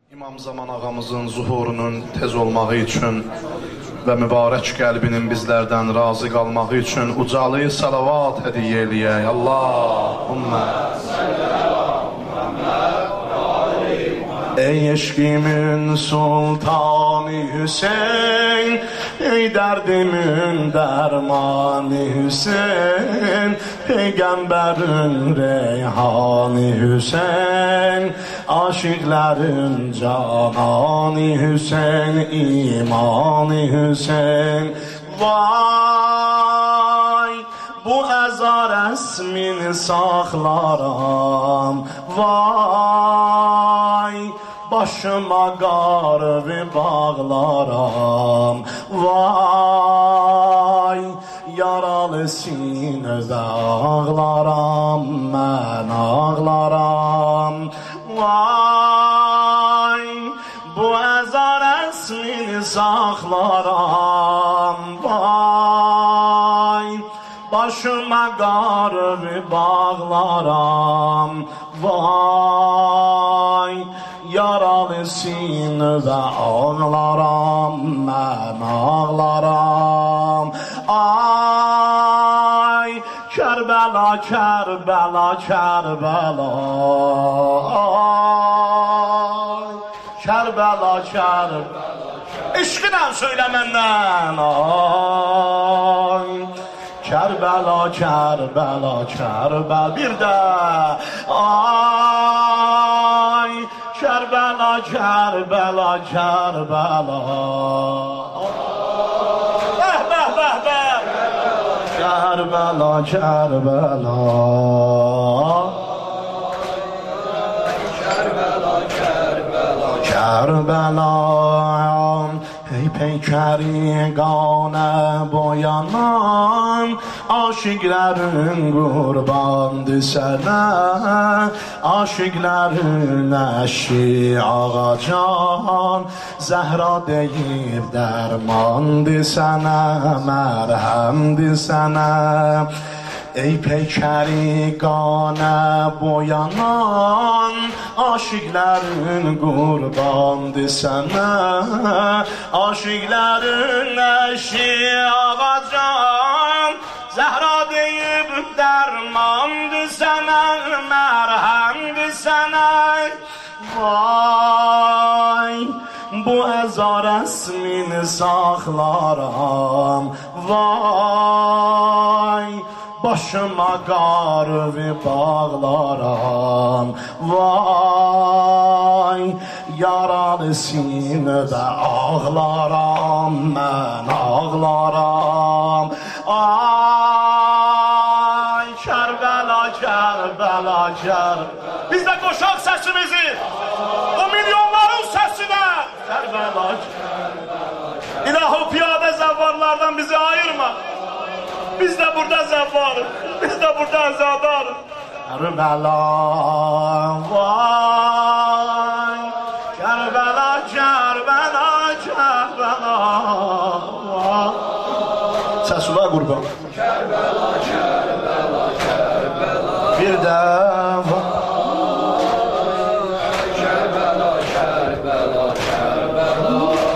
İmam Zaman ağamızın zuhurunun tez olmağı üçün və mübarək qəlbinin bizlərdən razı qalmağı üçün ucalı salavat hədiyyə eləyək. Allahümmə ey eşkimin sultanı Hüseyin, ey derdimin dermanı Hüseyin, peygamberin reyhanı Hüseyin, aşıkların cananı Hüseyin, imanı Hüseyin. Vay bu əzar əsmini saxlaram, vay başıma qarı bağlaram, vay yaralı sinədə ağlaram, mən ağlaram, vay bu əzar əsmini saxlaram, vay başıma qarı bağlaram, vay yaralı sinədə ağlaram, mən ağlaram. Ay Kərbəla, Kərbəla, Kərbəla, ay Kərbəla, Kərbəla, eşqinlə söylə məndən. Ay Kərbəla, Kərbəla, Kərbəla, bir də ay Kərbəla, Kərbəla, Kərbəla, bəh, bəh, bəh, bəh, Kərbəla, Kərbəla, Kərbəla, Kərbəla, Kərbəla. Ey peykəriqanə boyanan, aşıqlərin qurbandı sənə, aşıqlərin əşi ağacan, Zəhra deyib dərmandı sənə, mərhəmdi sənə. Ey peykəriqanə boyanan, aşıqlərin qurbandı sənə, aşıqlərin əşi ağacan, Zəhra deyib dərmandı sənə, mərhəmdi sənə. Vay bu əzar əsmini saxlaram, vay başıma qarı bağlaram, vay yaralı sinədə ağlaram, mən ağlaram. Ay Kərbəla, Kərbəla, Kərbəla, biz də qoşaq səsimizi o milyonların səsinə. Kərbəla, Kərbəla, İlahi piyadə zəvvarlardan bizi ayırma. Biz de burada zəvvarıq, biz de burada əzadarıq. Kərbəla, vay Kərbəla, Kərbəla, Kərbəla, vay. Səs ula qurban. Kərbəla, Kərbəla, Kərbəla, bir də vay. Kərbəla, Kərbəla, Kərbəla.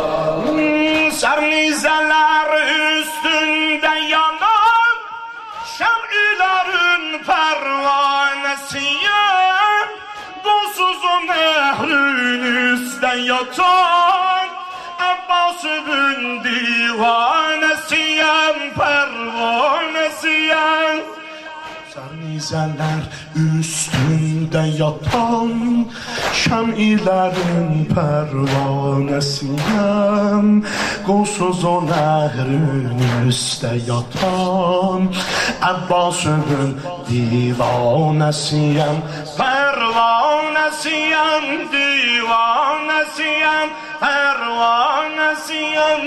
Sərnizələr üstündə yanan, şəm'ilərin pərvanəsiyəm, Qulsuz o nəhrün üstə yatan, Əbbasın divanəsiyəm, pərvanəsiyəm. Sərnizələr üstündə yatan, şəm'ilərin pərvanəsiyəm, Qulsuz o nəhrün üstə yatan, Əbbasın divanəsiyəm, pərvanəsiyəm, divanəsiyəm, pərvanəsiyəm.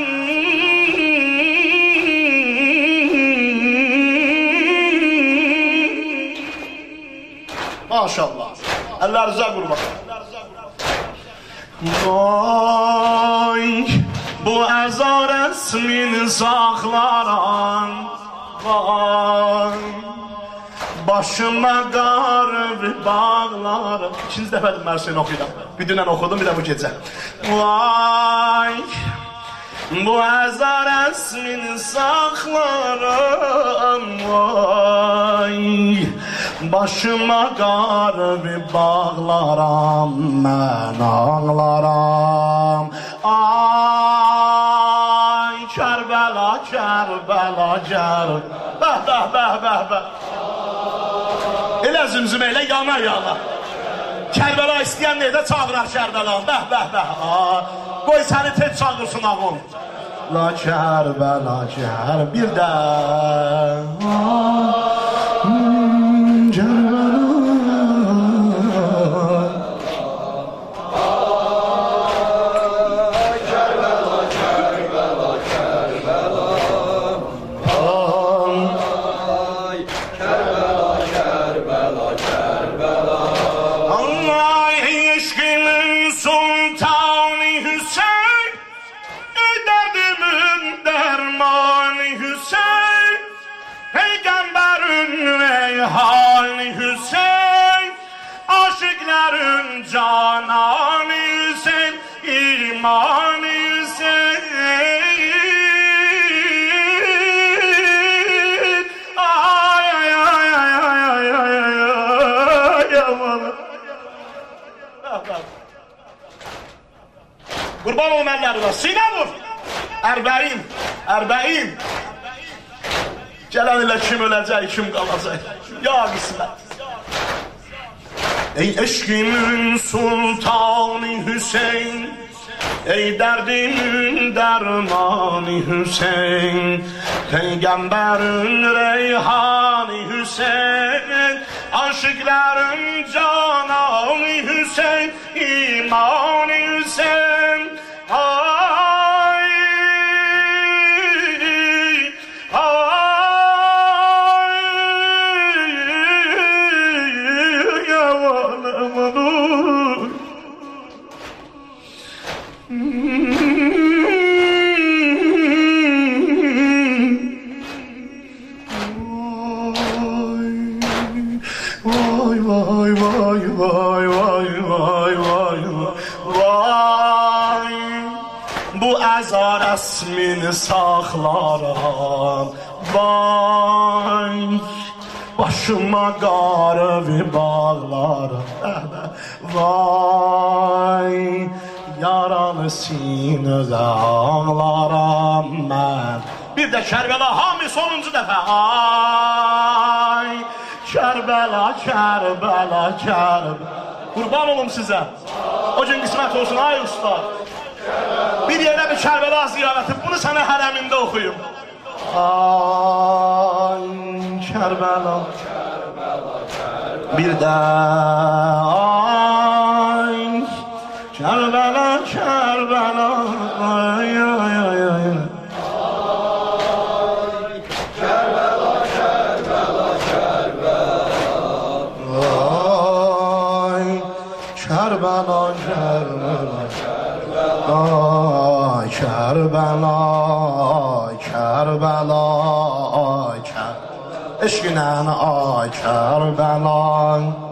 Maşallah. Əllərinizə qurban. Vay bu əzar əsmini saxlaram, vay Başıma qarı bağlarım. İkinci dəfədir mən seni oxuyuram. Bir dünən oxudum, bir də bu gecə. Vay, bu əzar əsmini saxlarım. Vay, başıma qarı bağlaram, mən ağlaram. Ay, Kərbəla, Kərbəla, Kərbəla. Bəh, bəh, bəh, bəh, bəh. Elə zümzümə ilə yana yana. Kərbəla istəyən neydə çağırar Kərbəla. Bəh, bəh, bəh. Qoy səni tez çağırsın ağım. La Kərbəla, Kərbəla. Bir də. Aşıkların cananı Hüseyin, imanı Hüseyin. Ay ay ay ay ay ay ay ay aman. Qurban olum əllərinə, sinə vur. Ərbəin, ərbəin. Gələn ilə kim öləcək, kim qalacaq? Ya qismət. Ey eşkimin sultanı Hüseyin, ey derdimin dermanı Hüseyin, Peygamberin reyhanı Hüseyin, aşıkların cananı Hüseyin, imanı Hüseyin. Ay, ay. Vay vay vay vay vay vay vay vay. Bu əzar əsmini saxlaram. Vay, başıma qarı bağlarım. Vay, yaralı sinədə ağlaram mən. Bir də Kərbəla Hami sonuncu dəfə. Ay, Kərbəla, Kərbəla, Kərbəla. Qurban olum sizə. O gün qismət olsun ay usta. Bir yerə bir Kərbəla ziyarəti. Bunu sənə hərəmində oxuyum. Ay, Kərbəla, Kərbəla, Kərbəla. Bir də ay, Kərbəla, Kərbəla. Ay, ay, ay, ay. Kərbəla, Kərbəla, ay Kərbəla, Kərbəla, ay Kərbəla, eşqinən ay Kərbəla.